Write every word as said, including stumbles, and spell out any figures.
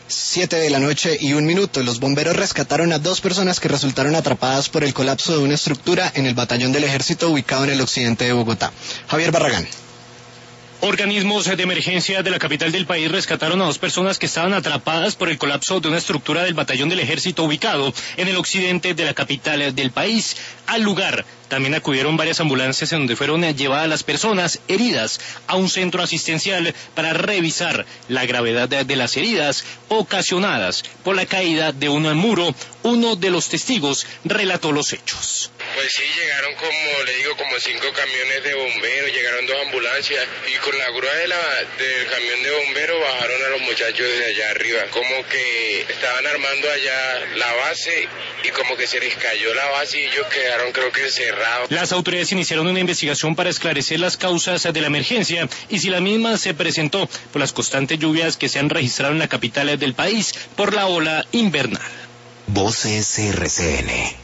Siete de la noche y un minuto. Los bomberos rescataron a dos personas que resultaron atrapadas por el colapso de una estructura en el batallón del ejército ubicado en el occidente de Bogotá. Javier Barragán. Organismos de emergencia de la capital del país rescataron a dos personas que estaban atrapadas por el colapso de una estructura del batallón del ejército ubicado en el occidente de la capital del país. Al lugar también acudieron varias ambulancias en donde fueron llevadas las personas heridas a un centro asistencial para revisar la gravedad de las heridas ocasionadas por la caída de un muro. Uno de los testigos relató los hechos. Pues sí, llegaron como, le digo, como cinco camiones de bomberos, llegaron dos ambulancias y con la grúa de la, del camión de bomberos bajaron a los muchachos de allá arriba. Como que estaban armando allá la base y como que se les cayó la base y ellos quedaron, creo que cerrados. Las autoridades iniciaron una investigación para esclarecer las causas de la emergencia y si la misma se presentó por las constantes lluvias que se han registrado en la capital del país por la ola invernal. Voces R C N.